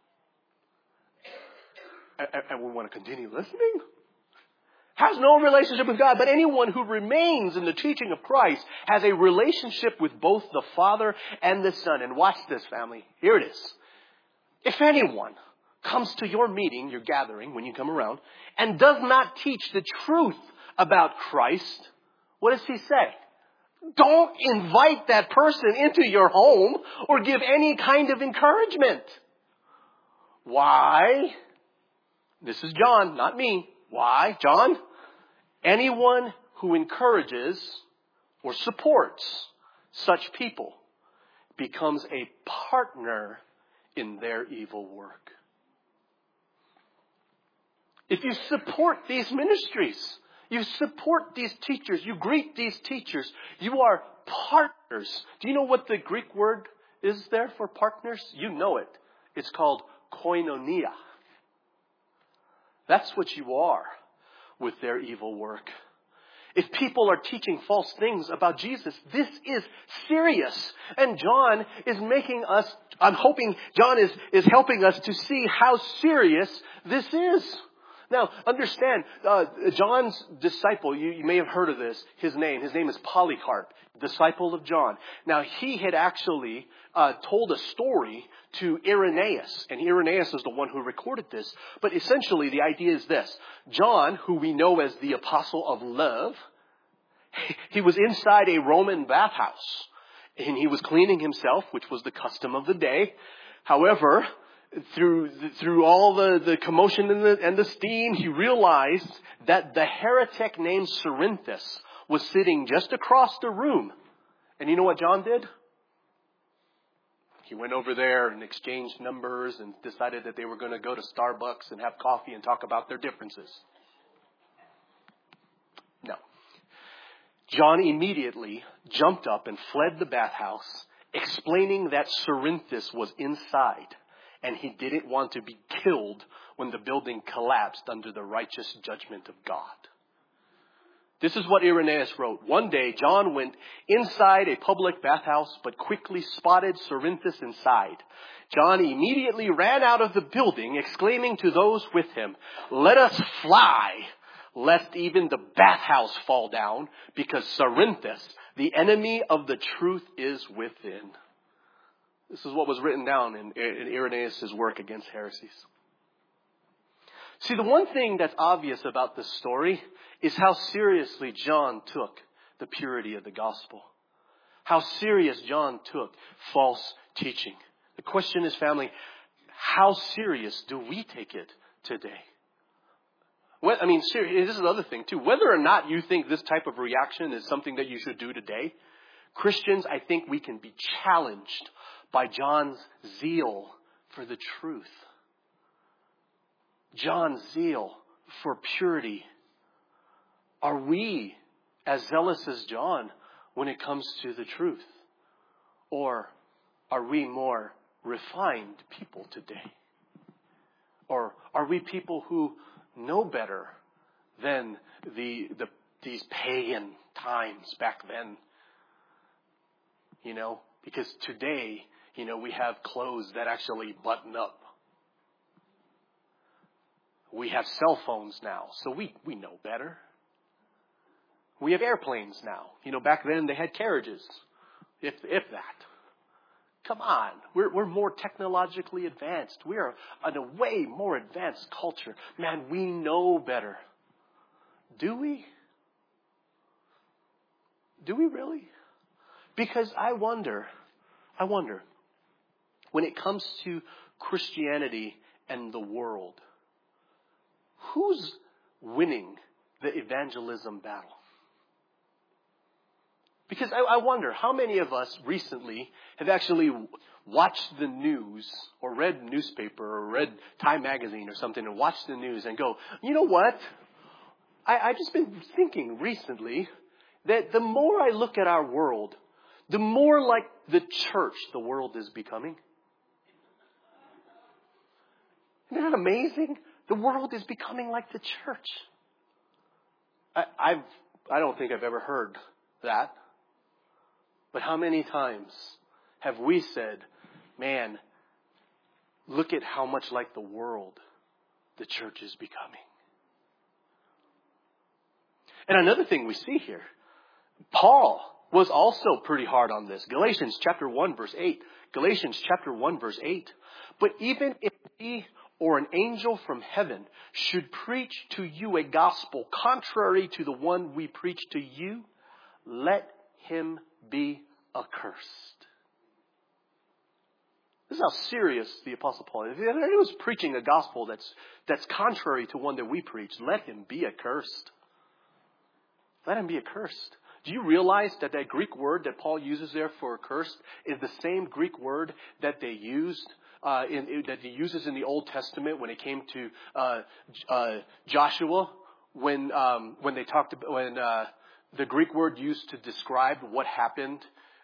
[SPEAKER 2] And we want to continue listening. Has no relationship with God, but anyone who remains in the teaching of Christ has a relationship with both the Father and the Son. And watch this, family. Here it is. "If anyone comes to your meeting, your gathering, when you come around, and does not teach the truth about Christ," what does he say? Don't invite that person into your home or give any kind of encouragement. Why? This is John, not me. Why, John? "Anyone who encourages or supports such people becomes a partner in their evil work." If you support these ministries, you support these teachers, you greet these teachers, you are partners. Do you know what the Greek word is there for partners? You know it. It's called koinonia. That's what you are with their evil work. If people are teaching false things about Jesus, this is serious. And John is I'm hoping John is helping us to see how serious this is. Now, understand, John's disciple, you may have heard of this, his name is Polycarp, disciple of John. Now, he had actually told a story to Irenaeus, and Irenaeus is the one who recorded this. But essentially, the idea is this. John, who we know as the apostle of love, he was inside a Roman bathhouse, and he was cleaning himself, which was the custom of the day. However, through all the commotion and the steam, he realized that the heretic named Cerinthus was sitting just across the room. And you know what John did? He went over there and exchanged numbers and decided that they were going to go to Starbucks and have coffee and talk about their differences. No. John immediately jumped up and fled the bathhouse, explaining that Cerinthus was inside, and he didn't want to be killed when the building collapsed under the righteous judgment of God. This is what Irenaeus wrote. One day, John went inside a public bathhouse, but quickly spotted Cerinthus inside. John immediately ran out of the building, exclaiming to those with him, "Let us fly, lest even the bathhouse fall down, because Cerinthus, the enemy of the truth, is within." This is what was written down in Irenaeus' work against heresies. See, the one thing that's obvious about this story is how seriously John took the purity of the gospel. How serious John took false teaching. The question is, family, how serious do we take it today? Well, I mean, this is another thing too. Whether or not you think this type of reaction is something that you should do today, Christians, I think we can be challenged by John's zeal for the truth. John's zeal for purity. Are we as zealous as John when it comes to the truth? Or are we more refined people today? Or are we people who know better than these pagan times back then? You know, because today, you know, we have clothes that actually button up. We have cell phones now, so we know better. We have airplanes now. You know, back then they had carriages, if that. Come on, we're more technologically advanced. We are in a way more advanced culture. Man, we know better. Do we? Do we really? Because I wonder, when it comes to Christianity and the world, who's winning the evangelism battle? Because I wonder how many of us recently have actually watched the news or read newspaper or read Time magazine or something and watched the news and go, you know what? I just been thinking recently that the more I look at our world, the more like the church the world is becoming. Isn't that amazing? The world is becoming like the church. I don't think I've ever heard that. But how many times have we said, man, look at how much like the world the church is becoming. And another thing we see here, Paul was also pretty hard on this. Galatians chapter 1 verse 8. Galatians chapter 1 verse 8. But even if we or an angel from heaven should preach to you a gospel contrary to the one we preach to you, let him be accursed. This is how serious the Apostle Paul is. If he was preaching a gospel that's contrary to one that we preach, let him be accursed. Let him be accursed. Do you realize that Greek word that Paul uses there for accursed is the same Greek word that they used that he uses in the Old Testament when it came to Joshua, when they talked about when the Greek word used to describe what happened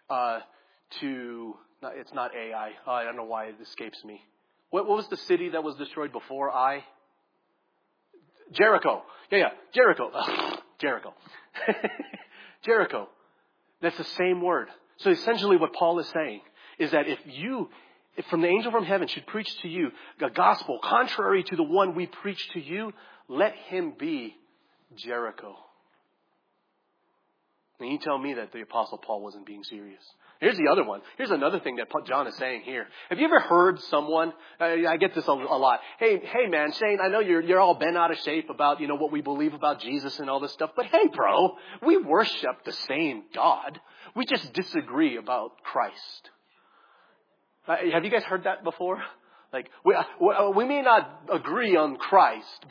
[SPEAKER 2] it's not Ai. I don't know why it escapes me. What was the city that was destroyed before Ai? Jericho. Yeah, Jericho. Jericho. Jericho. That's the same word. So essentially what Paul is saying is that if from the angel from heaven should preach to you a gospel contrary to the one we preach to you, let him be Jericho. And you tell me that the Apostle Paul wasn't being serious. Here's the other one. Here's another thing that John is saying here. Have you ever heard someone, I get this a lot. Hey man, Shane, I know you're all bent out of shape about, what we believe about Jesus and all this stuff. But hey bro, we worship the same God. We just disagree about Christ. Have you guys heard that before? Like, we may not agree on Christ, but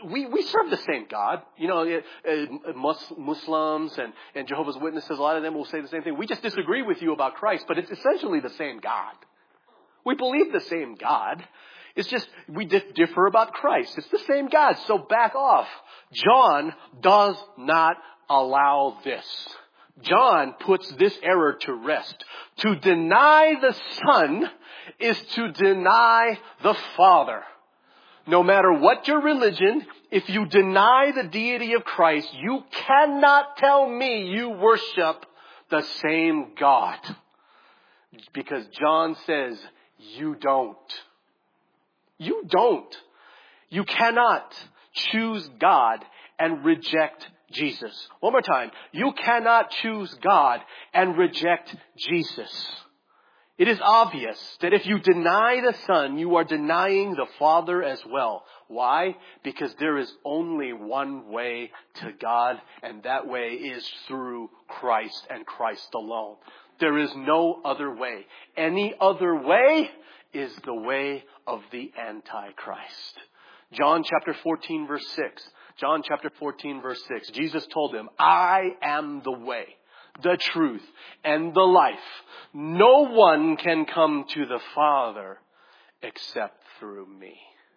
[SPEAKER 2] we serve the same God. You know, Muslims and Jehovah's Witnesses, a lot of them will say the same thing. We just disagree with you about Christ, but it's essentially the same God. We believe the same God. It's just we differ about Christ. It's the same God, so back off. John does not allow this. John puts this error to rest. To deny the Son is to deny the Father. No matter what your religion, if you deny the deity of Christ, you cannot tell me you worship the same God. Because John says, you don't. You don't. You cannot choose God and reject Jesus. One more time. You cannot choose God and reject Jesus. It is obvious that if you deny the Son, you are denying the Father as well. Why? Because there is only one way to God, and that way is through Christ and Christ alone. There is no other way. Any other way is the way of the Antichrist. John chapter 14 verse 6. John chapter 14 verse 6. Jesus told them, I am the way, the truth, and the life. No one can come to the Father except through me.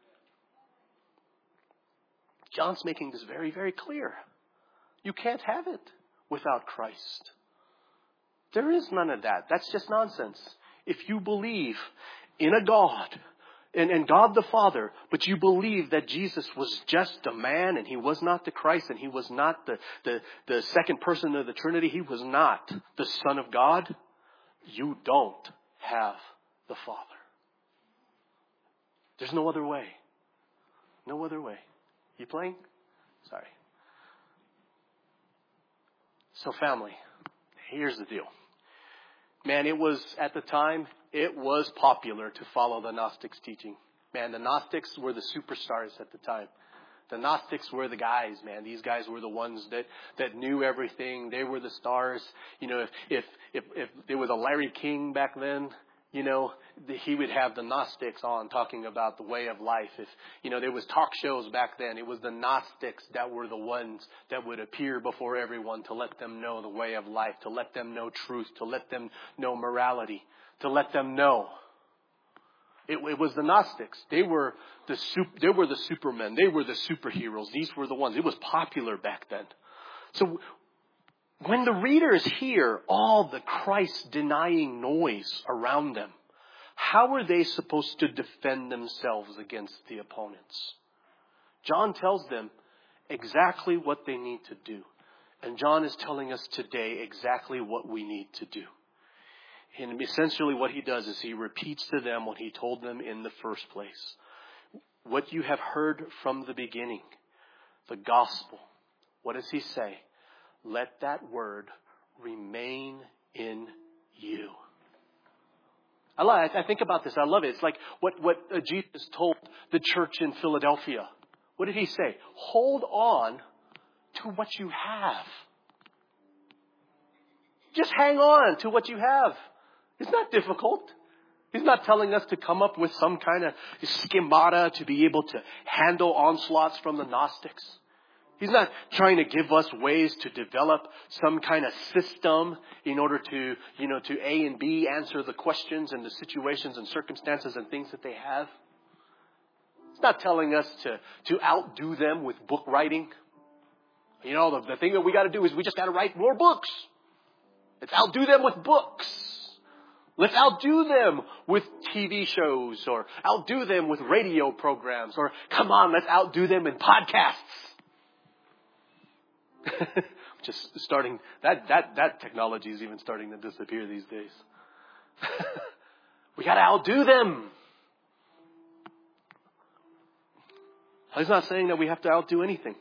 [SPEAKER 2] John's making this very, very clear. You can't have it without Christ. There is none of that. That's just nonsense. If you believe in a God, and God the Father, but you believe that Jesus was just a man and he was not the Christ and he was not the second person of the Trinity, he was not the Son of God, you don't have the Father. There's no other way. No other way. You playing? Sorry. So family, here's the deal. Man, it was, at the time, it was popular to follow the Gnostics' teaching. Man, the Gnostics were the superstars at the time. The Gnostics were the guys, man. These guys were the ones that knew everything. They were the stars. You know, if there was a Larry King back then, you know, he would have the Gnostics on talking about the way of life. If, you know, there was talk shows back then, it was the Gnostics that were the ones that would appear before everyone to let them know the way of life, to let them know truth, to let them know morality, to let them know. It was the Gnostics. They were the supermen. They were the superheroes. These were the ones. It was popular back then. So when the readers hear all the Christ-denying noise around them, how are they supposed to defend themselves against the opponents? John tells them exactly what they need to do. And John is telling us today exactly what we need to do. And essentially what he does is he repeats to them what he told them in the first place. What you have heard from the beginning, the gospel. What does he say? Let that word remain in you. I think about this. I love it. It's like what Jesus told the church in Philadelphia. What did he say? Hold on to what you have. Just hang on to what you have. It's not difficult. He's not telling us to come up with some kind of schemata to be able to handle onslaughts from the Gnostics. He's not trying to give us ways to develop some kind of system in order to, to A and B answer the questions and the situations and circumstances and things that they have. He's not telling us to outdo them with book writing. The thing that we got to do is we just got to write more books. Let's outdo them with books. Let's outdo them with TV shows or outdo them with radio programs or come on, let's outdo them in podcasts. Just starting, that technology is even starting to disappear these days. We got to outdo them. He's not saying that we have to outdo anything.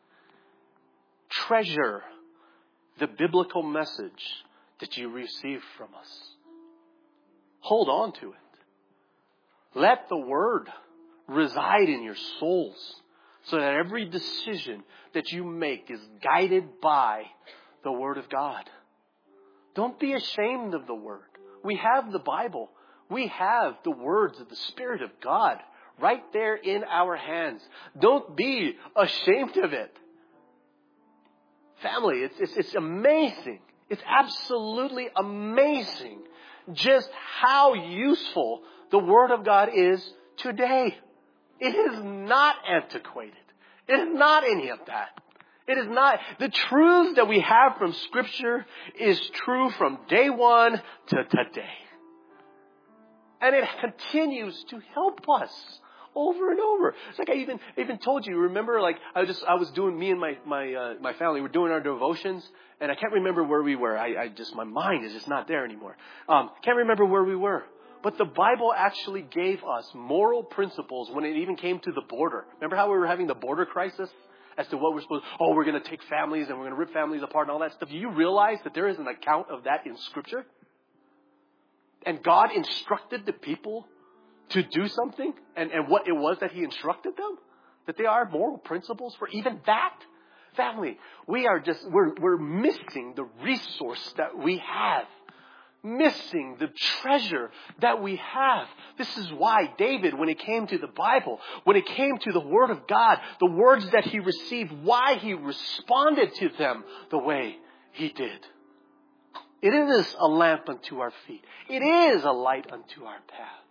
[SPEAKER 2] Treasure the biblical message that you receive from us. Hold on to it. Let the word reside in your souls so that every decision that you make is guided by the word of God. Don't be ashamed of the word. We have the Bible. We have the words of the Spirit of God right there in our hands. Don't be ashamed of it. Family, it's amazing. It's absolutely amazing just how useful the Word of God is today. It is not antiquated. It is not any of that. It is not. The truth that we have from Scripture is true from day one to today. And it continues to help us over and over. It's like I even told you, remember, like I was doing, me and my family were doing our devotions, and I can't remember where we were. My mind is just not there anymore. Can't remember where we were. But the Bible actually gave us moral principles when it even came to the border. Remember how we were having the border crisis? As to what we're supposed to, we're going to take families and we're going to rip families apart and all that stuff. Do you realize that there is an account of that in Scripture? And God instructed the people to do something, and what it was that He instructed them? That they are moral principles for even that? Family, we're missing the resource that we have. Missing the treasure that we have. This is why David, when it came to the Bible, when it came to the Word of God, the words that he received, why he responded to them the way he did. It is a lamp unto our feet. It is a light unto our path.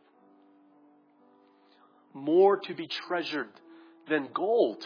[SPEAKER 2] More to be treasured than gold.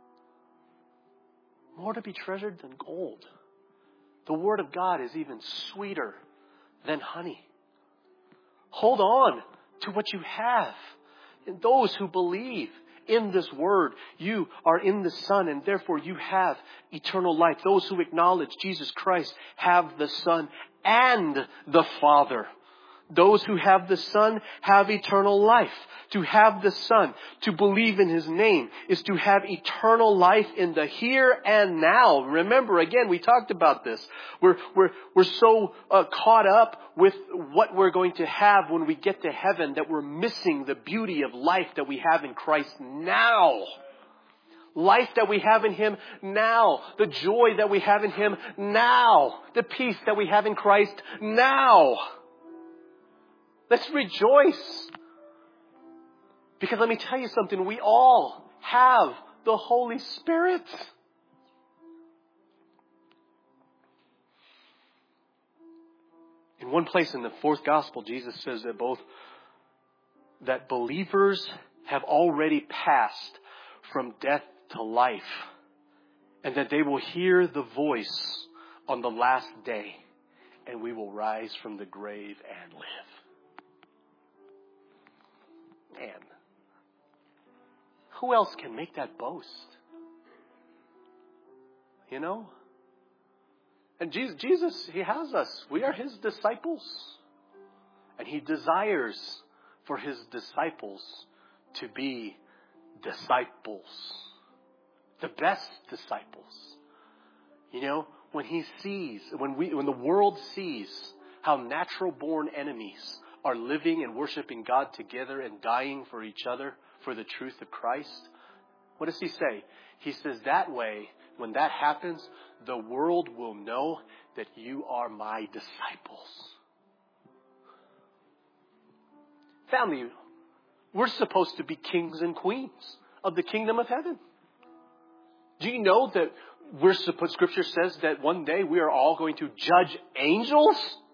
[SPEAKER 2] More to be treasured than gold. The Word of God is even sweeter than honey. Hold on to what you have. And those who believe in this Word, you are in the Son, and therefore you have eternal life. Those who acknowledge Jesus Christ have the Son and the Father. Those who have the Son have eternal life. To have the Son, to believe in His name, is to have eternal life in the here and now. Remember, again, we talked about this. We're so caught up with what we're going to have when we get to heaven that we're missing the beauty of life that we have in Christ now. Life that we have in Him now. The joy that we have in Him now. The peace that we have in Christ now. Let's rejoice. Because let me tell you something. We all have the Holy Spirit. In one place in the fourth gospel, Jesus says that believers have already passed from death to life. And that they will hear the voice on the last day. And we will rise from the grave and live. Man, who else can make that boast? You know? And Jesus, He has us. We are His disciples. And He desires for His disciples to be disciples. The best disciples. You know, when the world sees how natural born enemies are living and worshiping God together and dying for each other for the truth of Christ. What does He say? He says that way, when that happens, the world will know that you are my disciples. Family, we're supposed to be kings and queens of the kingdom of heaven. Do you know that Scripture says that one day we are all going to judge angels?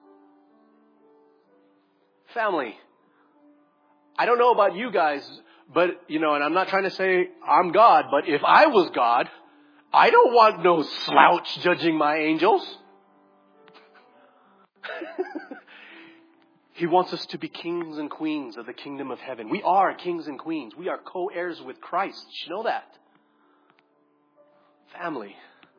[SPEAKER 2] Family, I don't know about you guys, but, and I'm not trying to say I'm God, but if I was God, I don't want no slouch judging my angels. He wants us to be kings and queens of the kingdom of heaven. We are kings and queens. We are co-heirs with Christ. Did you know that? Family,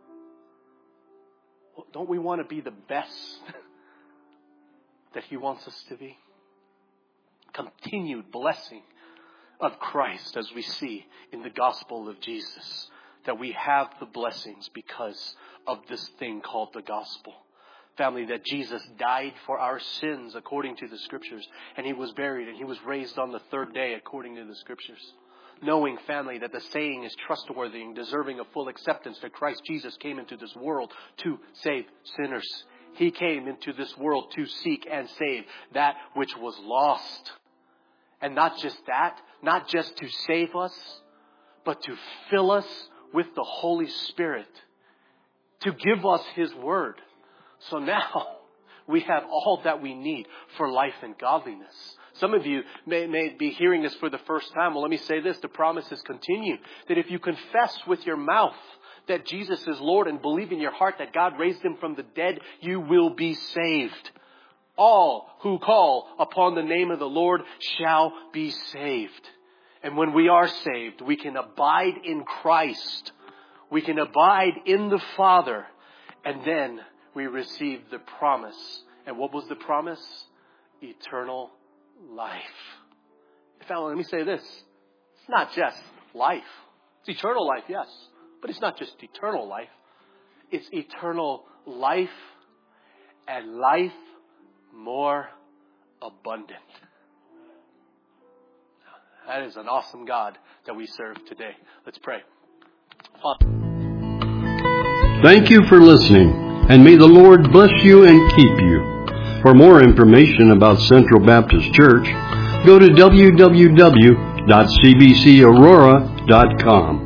[SPEAKER 2] don't we want to be the best that He wants us to be? Continued blessing of Christ as we see in the gospel of Jesus. That we have the blessings because of this thing called the gospel. Family, that Jesus died for our sins according to the Scriptures. And He was buried and He was raised on the third day according to the Scriptures. Knowing, family, that the saying is trustworthy and deserving of full acceptance that Christ Jesus came into this world to save sinners. He came into this world to seek and save that which was lost. And not just that, not just to save us, but to fill us with the Holy Spirit, to give us His Word. So now we have all that we need for life and godliness. Some of you may be hearing this for the first time. Well, let me say this. The promises continue. That if you confess with your mouth that Jesus is Lord and believe in your heart that God raised Him from the dead, you will be saved. All who call upon the name of the Lord shall be saved. And when we are saved, we can abide in Christ. We can abide in the Father. And then we receive the promise. And what was the promise? Eternal life. Fellow, let me say this. It's not just life. It's eternal life, yes. But it's not just eternal life. It's eternal life and life more abundant. That is an awesome God that we serve today. Let's pray. Father.
[SPEAKER 1] Thank you for listening, and may the Lord bless you and keep you. For more information about Central Baptist Church, go to www.cbcaurora.com.